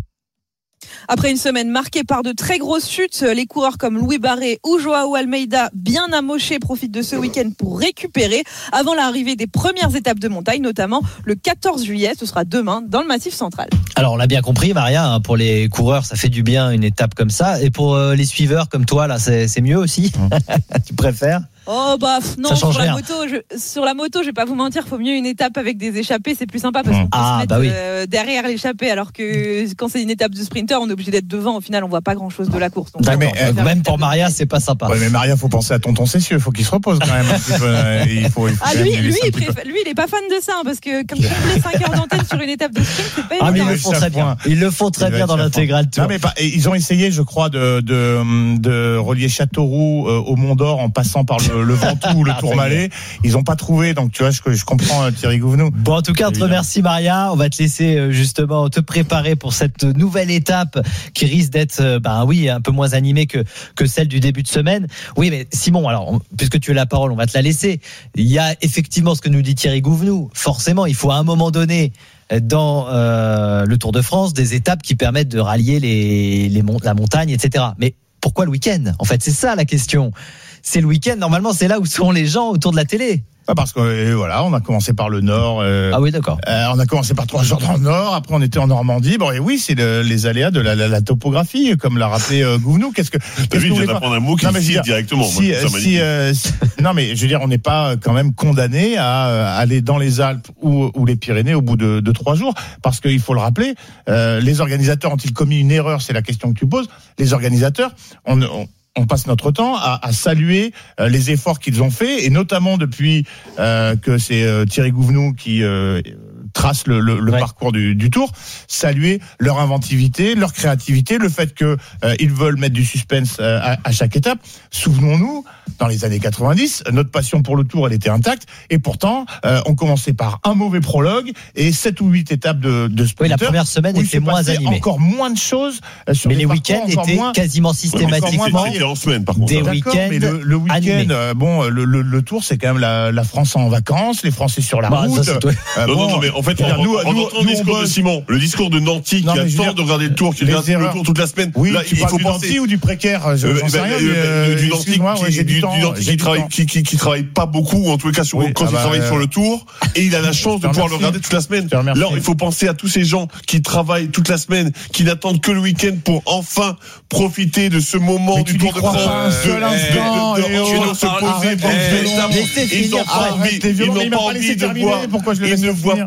Après une semaine marquée par de très grosses chutes, les coureurs comme Louis Barré ou Joao Almeida, bien amochés, profitent de ce week-end pour récupérer avant l'arrivée des premières étapes de montagne, notamment le quatorze juillet, ce sera demain dans le Massif Central. Alors on l'a bien compris, Maria, hein, pour les coureurs, ça fait du bien une étape comme ça, et pour euh, les suiveurs comme toi, là, c'est, c'est mieux aussi. Tu préfères ? Oh bah non, sur la rien. moto, je, sur la moto, je vais pas vous mentir, faut mieux une étape avec des échappées, c'est plus sympa parce qu'on peut ah, se mettre bah oui. euh, derrière l'échappée, alors que quand c'est une étape de sprinter, on est obligé d'être devant. Au final, on voit pas grand chose de la course. Donc, bah, mais, euh, même pour Maria, c'est pas sympa. Ouais, mais Maria, faut penser à tonton Cessieux, faut qu'il se repose quand même. il faut, il faut, il faut ah lui, lui, il préfère, lui, il est pas fan de ça hein, parce que quand combler cinq heures d'antenne sur une étape de sprint, c'est pas ah, évident. Mais ils le font très bien. Ils le font très bien dans l'intégral tour. Non, mais pas, ils ont essayé, je crois, de, de, de relier Châteauroux euh, au Mont d'Or en passant par le, le Ventoux ou le Tourmalet. Ils n'ont pas trouvé, donc tu vois, je, je comprends Thierry Gouvenou. Bon, en tout cas, on te remercie Maria. On va te laisser justement te préparer pour cette nouvelle étape qui risque d'être, ben oui, un peu moins animée que que celle du début de semaine. Oui, mais Simon, alors puisque tu as la parole, on va te la laisser. Il y a effectivement ce que nous dit Thierry Gouvenou. Forcément, il faut à un moment donné dans euh, le Tour de France des étapes qui permettent de rallier les, les mont- la montagne, et cetera. Mais pourquoi le week-end ? En fait, c'est ça la question. C'est le week-end. Normalement, c'est là où sont les gens autour de la télé. Ah parce que euh, voilà, on a commencé par le Nord. Euh, ah oui, d'accord. Euh, on a commencé par trois jours dans le Nord. Après, on était en Normandie. Bon, et oui, c'est le, les aléas de la, la, la topographie, comme l'a rappelé euh, Gouvenou. Qu'est-ce que T'as vu, je viens d'apprendre un mot qui cite directement. Si, moi, ça si, euh, si, non, mais je veux dire, on n'est pas quand même condamné à euh, aller dans les Alpes ou, ou les Pyrénées au bout de, de trois jours, parce qu'il faut le rappeler. Euh, les organisateurs ont-ils commis une erreur ? C'est la question que tu poses. Les organisateurs, on, on on passe notre temps à, à saluer euh, les efforts qu'ils ont faits, et notamment depuis euh, que c'est euh, Thierry Gouvenou qui euh, trace le, le, le ouais. parcours du, du Tour, saluer leur inventivité, leur créativité, le fait que euh, ils veulent mettre du suspense euh, à, à chaque étape. Souvenons-nous, dans les années quatre-vingt-dix, notre passion pour le Tour, elle était intacte, et pourtant, euh, on commençait par un mauvais prologue et sept ou huit étapes de, de sprinter. Oui, la première semaine était moins animée. Encore moins de choses euh, sur mais les, les week-ends étaient moins... quasiment systématiquement ouais, en semaine, par contre. des week-ends mais le, le week-end, euh, bon, le, le, le Tour, c'est quand même la, la France en vacances, les Français sur la bah, route. Ça, euh, non, bon, non, mais en fait, on, nous, on, nous, entend nous, le discours de Simon, le discours de Nanty qui a tort de regarder le Tour, qui regarde le Tour toute la semaine. Oui, là, tu il parles faut du penser Nanty ou du précaire, je euh, sais rien, euh, du Nanty qui travaille, qui, qui, qui travaille pas beaucoup, ou en tout cas sur, oui, quand ah il bah, travaille euh... sur le Tour, et il a la chance de pouvoir le regarder toute la semaine. Là, il faut penser à tous ces gens qui travaillent toute la semaine, qui n'attendent que le week-end pour enfin profiter de ce moment du Tour de France. Un seul instant, se poser, ils n'ont pas envie, ils n'ont pas envie de voir, ils ne voient pas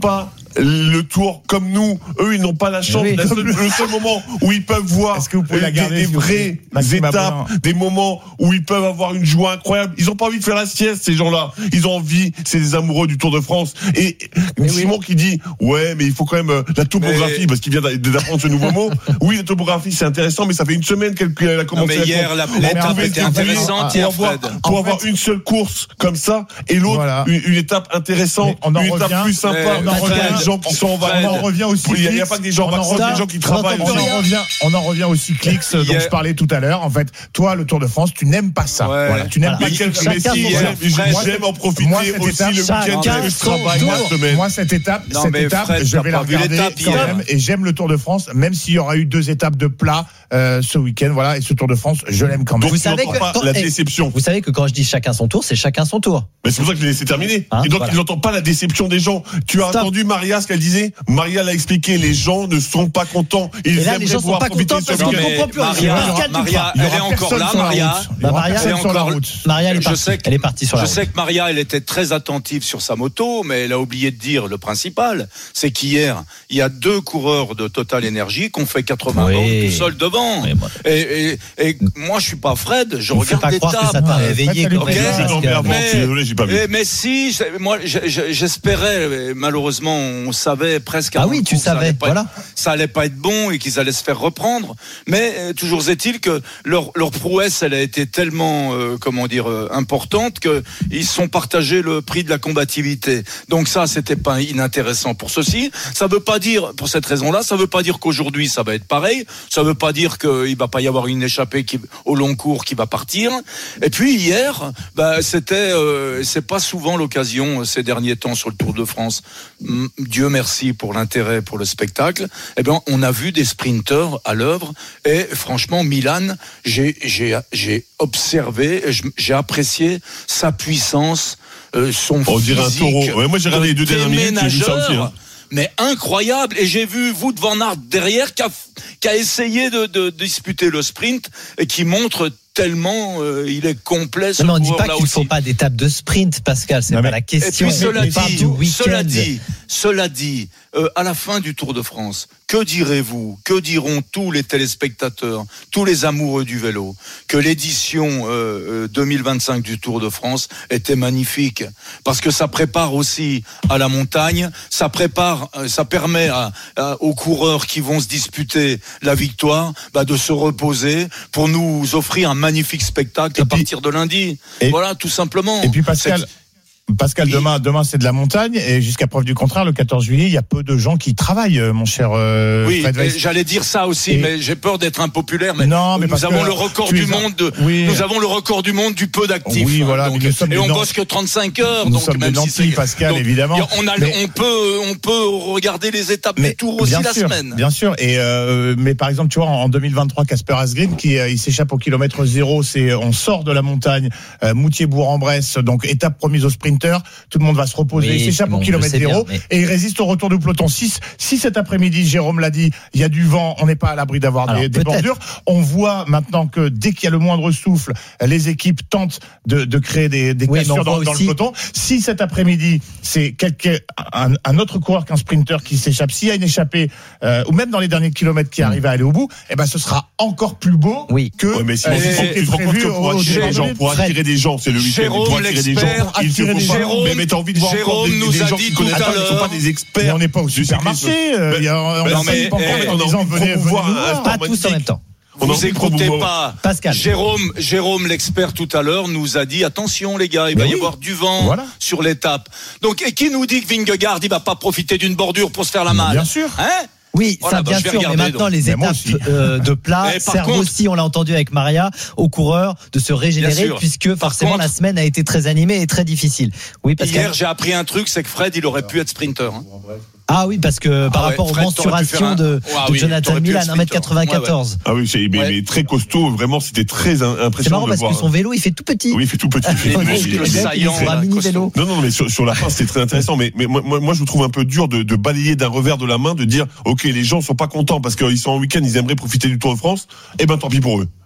le Tour comme nous. Eux, ils n'ont pas la chance. Oui, la seule, le seul moment où ils peuvent voir Est-ce que vous pouvez la des, garder, des s'il vous plaît, vraies Maxime étapes, Apollin. des moments où ils peuvent avoir une joie incroyable. Ils n'ont pas envie de faire la sieste, ces gens-là. Ils ont envie, c'est des amoureux du Tour de France. Et Simon oui. qui dit, ouais, mais il faut quand même euh, la topographie, mais... parce qu'il vient d'apprendre ce nouveau mot. Oui, la topographie, c'est intéressant, mais ça fait une semaine qu'elle a commencé non, mais à hier, la, l'étape était intéressante. Pour avoir, pour avoir une seule course comme ça, et l'autre, voilà. une, une étape intéressante, on en une revient, étape plus sympa. On en revient, des gens qui sont en on en revient aussi. Il n'y a, a pas que des gens vaccins, des gens qui travaillent. On en revient, on en revient aussi Clix, dont je parlais tout à l'heure. En fait, toi, le Tour de France, tu n'aimes pas ça. Ouais. Voilà, tu n'aimes voilà. pas. Mais quel j'aime en profiter moi, aussi étape, le week-end que je travaille la semaine. Moi, cette étape, non, cette étape, Fred, je vais la regarder quand même. Et j'aime le Tour de France, même s'il y aura eu deux étapes de plat euh, ce week-end. Voilà, et ce Tour de France, je l'aime quand même. Donc, vous savez que pas la déception. Vous savez que quand je dis chacun son tour, c'est chacun son tour. Mais c'est pour ça que je l'ai laissé terminer. Hein, et donc, voilà. il n'entend pas la déception des gens. Tu as Stop. entendu Maria, ce qu'elle disait? Maria l'a expliqué, les gens ne sont pas contents. Ils et là, les gens sont pas contents parce qu'ils ne comprennent plus. Maria, Maria elle est encore là, Maria. Maria, elle est encore là. Maria, elle est partie. Elle est partie sur la route. Je sais que Maria, elle était très attentive sur sa moto, mais elle a oublié de dire le principal. C'est qu'hier, il y a deux coureurs de Total Energy qui ont fait quatre-vingts oui. bornes tout seuls devant. Oui, bah. et, et, et moi, je suis pas Fred, je ne regarde l'étape. Ça t'a réveillé. Okay. Mais, désolé, j'ai pas vu. Mais si, moi, j'espérais, malheureusement, on savait presque. Ah oui, tu savais, pas, voilà. Ça allait pas être bon et qu'ils allaient se faire reprendre. Mais euh, toujours est-il que leur, leur prouesse, elle a été tellement, euh, comment dire, euh, importante que ils se sont partagés le prix de la combativité. Donc ça, c'était pas inintéressant pour ceci. Ça veut pas dire, pour cette raison-là, ça veut pas dire qu'aujourd'hui ça va être pareil. Ça veut pas dire qu'il va pas y avoir une échappée qui, au long cours qui va partir. Et puis hier, bah, c'était, euh, c'est pas souvent l'occasion ces derniers temps sur le Tour de France. Dieu merci pour l'intérêt pour le spectacle. Eh ben, on a vu des sprinteurs à l'œuvre et franchement, Milan, j'ai, j'ai, j'ai observé, j'ai apprécié sa puissance, euh, son on physique. On dirait un taureau. Ouais, moi, j'ai regardé les deux dernières minutes, j'ai vu ça aussi. Hein. Mais incroyable. Et j'ai vu Wout van Aert derrière qui a, qui a essayé de, de, de disputer le sprint et qui montre tellement euh, il est complet. Ce non, mais on ne dit pas qu'il ne aussi. faut pas d'étape de sprint, Pascal. C'est non, pas la question. Et puis, cela, dit, du week-end. cela dit, cela dit, euh, à la fin du Tour de France, que direz-vous, que diront tous les téléspectateurs, tous les amoureux du vélo, que l'édition euh, deux mille vingt-cinq du Tour de France était magnifique, parce que ça prépare aussi à la montagne, ça prépare, ça permet à, à, aux coureurs qui vont se disputer la victoire, bah, de se reposer pour nous offrir un magnifique spectacle et à puis, partir de lundi. Et, voilà, tout simplement. Et puis Pascal. C'est... Pascal, demain, demain c'est de la montagne et jusqu'à preuve du contraire, le quatorze juillet, il y a peu de gens qui travaillent, mon cher euh, oui, Fred Weiss. J'allais dire ça aussi, et... mais j'ai peur d'être impopulaire. Mais, non, mais nous avons le record du monde. De, oui. Nous avons le record du monde du peu d'actifs. Oui, voilà. Donc, mais nous sommes et on non... bosse que trente-cinq heures. Nous donc sommes même des si lentilles, Pascal, donc, évidemment. On, a, mais... on peut, on peut regarder les étapes mais, du Tour aussi la sûr, semaine. Bien sûr. Et euh, mais par exemple, tu vois, en deux mille vingt-trois, Casper Asgreen, qui euh, il s'échappe au kilomètre zéro, c'est on sort de la montagne, euh, Moutier-Bourg-en-Bresse, donc étape promise aux sprinteurs. Tout le monde va se reposer. Oui, il s'échappe bon, au kilomètre zéro mais... et il résiste au retour du peloton. Si, si cet après-midi, Jérôme l'a dit, il y a du vent, on n'est pas à l'abri d'avoir Alors, des, des bordures. On voit maintenant que dès qu'il y a le moindre souffle, les équipes tentent de, de créer des, des oui, cassures dans, dans le peloton. Si cet après-midi, c'est quelqu'un, un, un autre coureur qu'un sprinter qui s'échappe, s'il y a une échappée, euh, ou même dans les derniers kilomètres qui mmh. arrivent à aller au bout, eh ben ce sera encore plus beau oui. que ouais, mais si euh, ce qui est prévu pour attirer, gens, pour attirer des gens. C'est le week-end pour attirer des gens. Il se faut pas. Mais, mais t'as envie de voir encore des, des gens qui connaissent pas, ils sont pas des experts. Mais on n'est pas au supermarché. Il y a on a mais on a envie de promouvoir pas tous en même temps. Vous écoutez pas Pascal. Jérôme, Jérôme l'expert tout à l'heure nous a dit attention les gars, il va oui. y avoir du vent voilà. sur l'étape. Donc et qui nous dit que Vingegaard il va pas profiter d'une bordure pour se faire la malle? Bien sûr. Hein? Oui, voilà, ça bien bah, sûr, mais maintenant donc. les étapes euh, de plat servent contre... aussi, on l'a entendu avec Maria, aux coureurs de se régénérer puisque forcément contre... la semaine a été très animée et très difficile. Oui, parce Hier, que... j'ai appris un truc, c'est que Fred, il aurait pu être sprinter. Hein. Ah oui, parce que ah par ouais, rapport Fred, aux mensurations un... de, ah, de oui, Jonathan Milan, un mètre quatre-vingt-quatorze. Ouais, ouais. Ah oui, c'est mais, ouais. mais très costaud, vraiment, c'était très impressionnant. C'est marrant de parce voir. que son vélo, il fait tout petit. Oui, il fait tout petit. Il est saillant, un mini vélo. Non, non, mais sur, sur la fin, c'était très intéressant. Mais, mais moi, moi, je vous trouve un peu dur de, de balayer d'un revers de la main, de dire, ok, les gens sont pas contents parce qu'ils sont en week-end, ils aimeraient profiter du Tour de France. Eh ben, tant pis pour eux.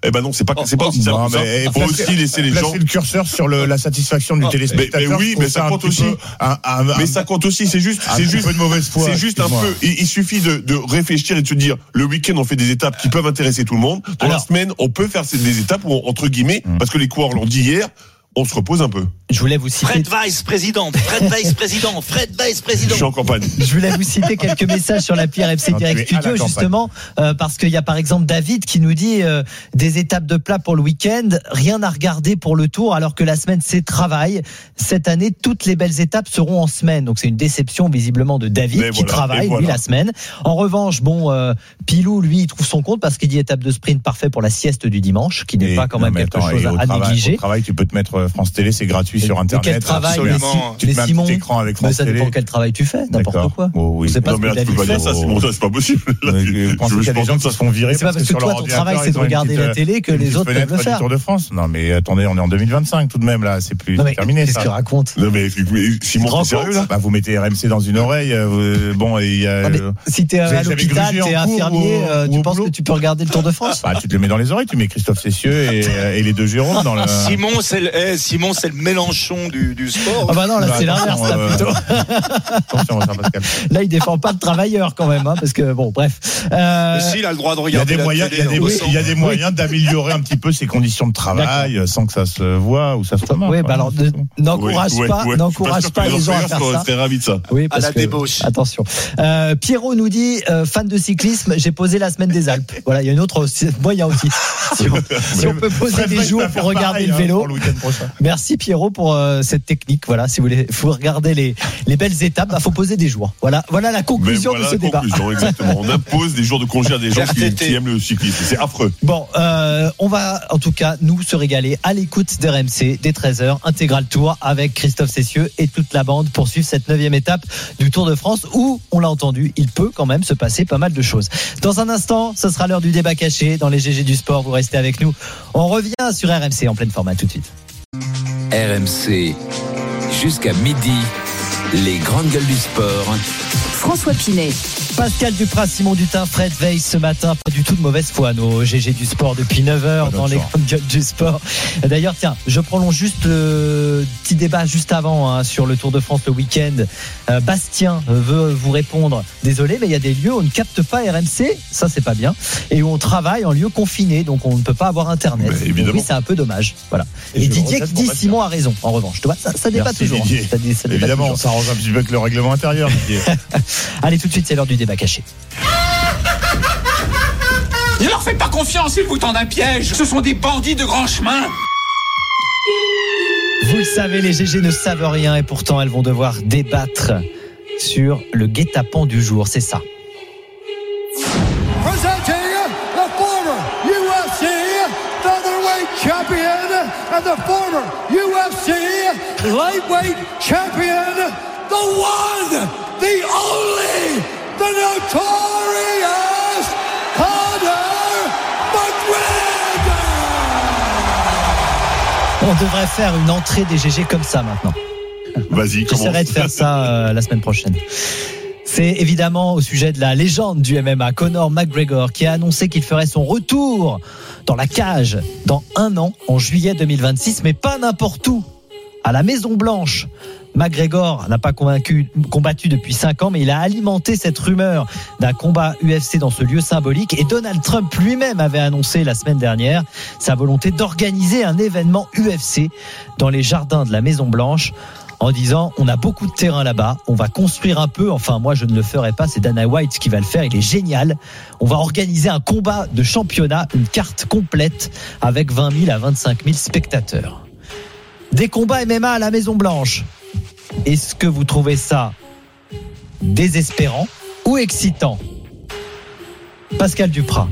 Eh ben non, c'est pas, c'est pas aussi non, simple. mais Il faut aussi laisser les placer gens. le curseur sur le, la satisfaction du mais, téléspectateur. mais oui, mais ça compte aussi. Un, un, mais ça compte aussi. C'est juste, c'est juste peu de mauvaise foi. C'est juste un peu. Il, il suffit de, de réfléchir et de se dire, le week-end on fait des étapes qui peuvent intéresser tout le monde. Dans Alors, la semaine, on peut faire des étapes où, entre guillemets, hum. parce que les coureurs l'ont dit hier, on se repose un peu. Je voulais vous citer. Fred Weiss, président. Fred Weiss, président. Fred Weiss, président. Je suis en campagne. Je voulais vous citer quelques messages sur l'appli R M C Direct Studio, justement, euh, parce qu'il y a par exemple David qui nous dit euh, des étapes de plat pour le week-end, rien à regarder pour le Tour, alors que la semaine c'est travail. Cette année, toutes les belles étapes seront en semaine. Donc c'est une déception visiblement de David Mais qui voilà, travaille voilà. lui la semaine. En revanche, bon, euh, Pilou, lui, il trouve son compte parce qu'il dit étape de sprint parfait pour la sieste du dimanche, qui n'est et, pas quand même quelque attends, chose à travail, négliger. Au travail, tu peux te mettre France Télé, c'est gratuit et, sur Internet. Quel travail, absolument. Tu te mets un petit écran avec France Télé. Ça dépend quel travail tu fais, n'importe D'accord. quoi. Oh, oui. C'est pas non, mais là, tu peux pas dire ça, Simon, ça, c'est pas possible. Là, je, je pense qu'il y a des gens qui se font virer. C'est pas parce que toi, ton travail, c'est de regarder la télé que les autres peuvent le faire. Tour de France. Non, mais attendez, on est en deux mille vingt-cinq tout de même, là. C'est plus terminé, ça. Qu'est-ce que tu racontes? Non, mais Simon, t'es sérieux, là? Bah, vous mettez R M C dans une oreille. Bon, il y a. Si t'es à l'hôpital, t'es infirmier, tu penses que tu peux regarder le Tour de France? Bah, tu te le mets dans les oreilles, tu mets Christophe Cessieux et les deux Jérôme dans le. Simon, c'est le, Simon, c'est le Mélenchon du, du sport. Ah bah non, là c'est l'inverse, là plutôt. Attention, Pascal. Là, il défend pas le travailleur quand même, hein, parce que bon, bref. Euh... Mais si, il a le droit de regarder. Il y a des moyens, il y a des, oui, il y a des moyens oui. d'améliorer un petit peu ses conditions de travail D'accord. sans que ça se voit ou ça se remarque. Oui, bah alors n'encourage oui, pas, oui, n'encourage pas les gens à faire ça. Très ravi de ça. Oui, parce à la que, débauche. Attention. Euh, Pierrot nous dit, euh, fan de cyclisme, j'ai posé la semaine des Alpes. Voilà, il y a une autre moyen aussi. Si on, si on peut poser des jours pour regarder le vélo. Merci Pierrot pour euh, cette technique. Voilà, si vous voulez, faut regarder les les belles étapes, bah faut poser des jours. Voilà, voilà la conclusion voilà de ce la débat. Conclusion, exactement. On impose des jours de congé à des gens qui, qui aiment le cyclisme. C'est affreux. Bon, euh, on va en tout cas nous se régaler à l'écoute d'R M C dès treize heures, intégral tour avec Christophe Cessieux et toute la bande pour suivre cette neuvième étape du Tour de France où, on l'a entendu, il peut quand même se passer pas mal de choses. Dans un instant, ce sera l'heure du débat caché dans les G G du sport. Vous restez avec nous. On revient sur R M C en pleine forme. Tout de suite. R M C jusqu'à midi, les grandes gueules du sport. François Pinet. Pascal Duprat, Simon Dutin, Fred Weiss ce matin, pas du tout de mauvaise foi nos G G du sport depuis neuf heures dans les grandes gueules du sport. D'ailleurs, tiens, je prolonge juste le petit débat juste avant hein, sur le Tour de France le week-end. Euh, Bastien veut vous répondre. Désolé, mais il y a des lieux où on ne capte pas R M C, ça c'est pas bien, et où on travaille en lieu confiné, donc on ne peut pas avoir Internet. Mais évidemment. Oui, c'est un peu dommage. Voilà. Et, et Didier qui dit Simon a raison. En revanche, tu vois, ça, ça débat toujours. Hein. Ça, ça débat évidemment, toujours. on s'arrange un petit peu avec le règlement intérieur. Allez, tout de suite, c'est l'heure du débat caché. Ne leur faites pas confiance, ils vous tendent un piège. Ce sont des bandits de grand chemin. Vous le savez, les G G ne savent rien et pourtant elles vont devoir débattre sur le guet-apens du jour. C'est ça. Presenting the former U F C featherweight champion and the former U F C lightweight champion, the one, the only, the notorious Conor McGregor. On devrait faire une entrée des G G comme ça maintenant. Vas-y, commence. J'essaierai de faire ça euh, la semaine prochaine. C'est évidemment au sujet de la légende du M M A, Conor McGregor, qui a annoncé qu'il ferait son retour dans la cage dans un an, en juillet deux mille vingt-six, mais pas n'importe où, à la Maison Blanche. McGregor n'a pas convaincu, combattu depuis cinq ans, mais il a alimenté cette rumeur d'un combat U F C dans ce lieu symbolique. Et Donald Trump lui-même avait annoncé la semaine dernière sa volonté d'organiser un événement U F C dans les jardins de la Maison Blanche, en disant on a beaucoup de terrain là-bas, on va construire un peu, enfin moi je ne le ferai pas, c'est Dana White qui va le faire, il est génial, on va organiser un combat de championnat, une carte complète avec vingt mille à vingt-cinq mille spectateurs. Des combats M M A à la Maison Blanche. Est-ce que vous trouvez ça désespérant ou excitant? Pascal Duprat.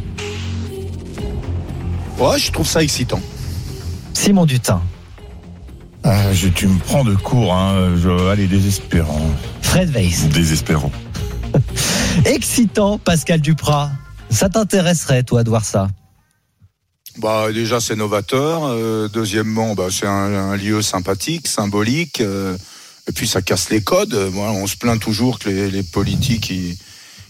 Ouais, je trouve ça excitant. Simon Dutin. Ah, je, tu me prends de court, hein. Je, allez, désespérant. Fred Weiss. Désespérant. Excitant, Pascal Duprat. Ça t'intéresserait, toi, de voir ça? Bah, déjà, c'est novateur. Euh, deuxièmement, bah, c'est un, un lieu sympathique, symbolique. Euh, et puis, ça casse les codes. Moi, on se plaint toujours que les, les politiques, ils,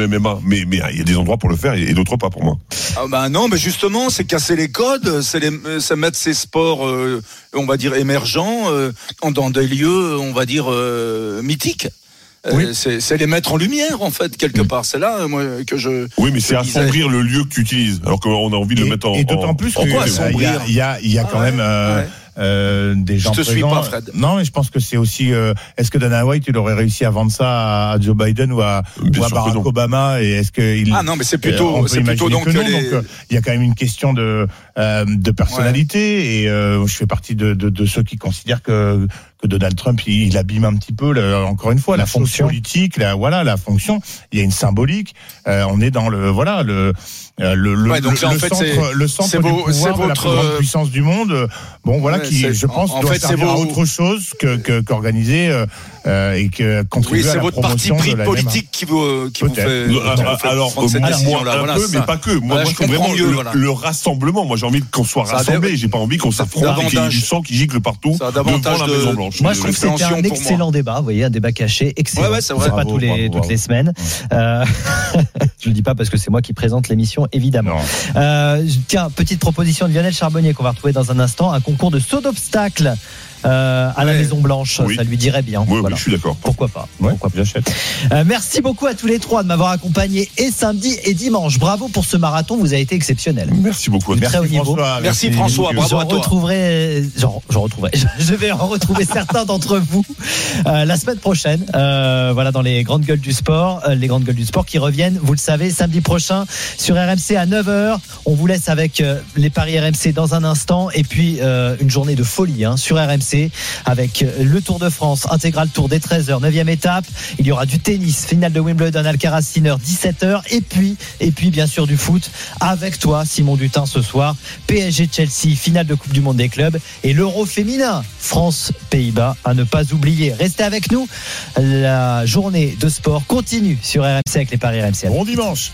le M M A, mais mais il y a des endroits pour le faire et d'autres pas pour moi. Ah bah non, mais justement. justement, c'est casser les codes, c'est, les, c'est mettre ces sports, euh, on va dire, émergents euh, dans des lieux, on va dire, euh, mythiques. Oui. Euh, c'est, c'est les mettre en lumière, en fait, quelque part. C'est là, moi, que je. Oui, mais c'est je assombrir le lieu que tu utilises, alors qu'on a envie de et, le mettre en. Et d'autant en... plus qu'il y a, il y a, il y a quand ah, même. Euh, ouais. Euh, des gens je te présents. suis pas, Fred. Non, mais je pense que c'est aussi. Euh, est-ce que Dana White il aurait réussi à vendre ça à Joe Biden ou à, ou à Barack Obama, et est-ce que il, ah non, mais c'est plutôt, euh, c'est plutôt donc que non, les... donc il euh, y a quand même une question de euh, de personnalité, ouais. et euh, je fais partie de, de de ceux qui considèrent que que Donald Trump il, il abîme un petit peu là, encore une fois la, la fonction politique, la voilà la fonction. Il y a une symbolique. Euh, on est dans le voilà le le le, ouais, donc le, là, le en fait, centre c'est, le centre c'est du beau, pouvoir c'est de votre... la plus grande puissance du monde. Bon voilà ouais, qui je pense en, en doit fait, servir vos... à autre chose que, que qu'organiser euh, euh, et que contribuer oui, à la Oui, c'est promotion votre parti pris politique M A. qui vous qui vous fait. Euh, alors moi, moi un voilà, peu, ça. mais pas que. Moi, voilà, moi je trouve vraiment mieux, le, voilà. le rassemblement. Moi, j'ai envie qu'on soit rassemblés. J'ai pas envie qu'on s'affronte et qu'il y ait du sang qui gicle partout devant la Maison Blanche. Moi, je trouve que c'était un excellent débat. Vous voyez, un débat caché, excellent. Ouais, ouais, c'est vrai. Pas tous les toutes les semaines. Je le dis pas parce que c'est moi qui présente l'émission, évidemment. Euh, tiens, petite proposition de Lionel Charbonnier qu'on va retrouver dans un instant, un concours de saut d'obstacles. Euh, à la ouais. Maison Blanche, oui. Ça lui dirait bien. Oui, voilà. oui, je suis d'accord. Pourquoi pas, ouais. Pourquoi pas. J'achète. Euh, merci beaucoup à tous les trois de m'avoir accompagné et samedi et dimanche. Bravo pour ce marathon, vous avez été exceptionnel. Merci beaucoup. Merci François. Merci, merci François. Bravo à toi. Retrouverai, genre, je retrouverai. Je vais en retrouver certains d'entre vous euh, la semaine prochaine. Euh, voilà, dans les grandes gueules du sport, euh, les grandes gueules du sport qui reviennent. Vous le savez, samedi prochain sur R M C à neuf heures. On vous laisse avec euh, les paris R M C dans un instant et puis euh, une journée de folie hein, sur R M C avec le Tour de France, intégral Tour des treize heures, neuvième étape. Il y aura du tennis, finale de Wimbledon, Alcaraz Sinner, dix-sept heures. Et puis, et puis bien sûr du foot avec toi, Simon Dutin, ce soir. P S G Chelsea, finale de Coupe du Monde des clubs. Et l'Euro féminin, France-Pays-Bas, à ne pas oublier. Restez avec nous. La journée de sport continue sur R M C avec les paris R M C. Bon dimanche.